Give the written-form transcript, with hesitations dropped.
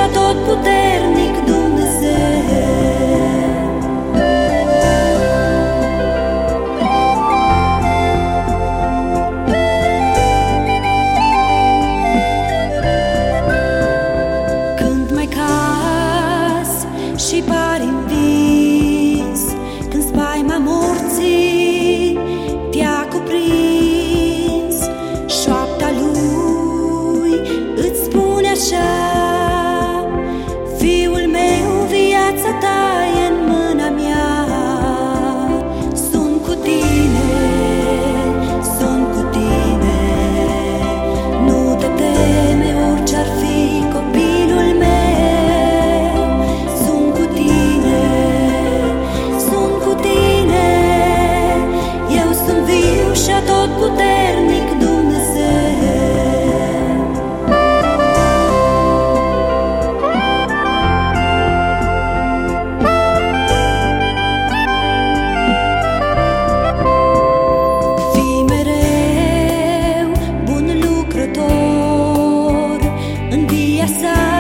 atotputernic Dumnezeu. Când mai cazi și pari învins, când spaima morții te-a cuprins, șoapta lui îți spune așa: fiul meu, viața ta e în mâna mea. Sunt cu tine, sunt cu tine, nu te teme orice-ar fi, copilul meu. Sunt cu tine, sunt cu tine, eu sunt viu și atotputernic Dumnezeu. În via sa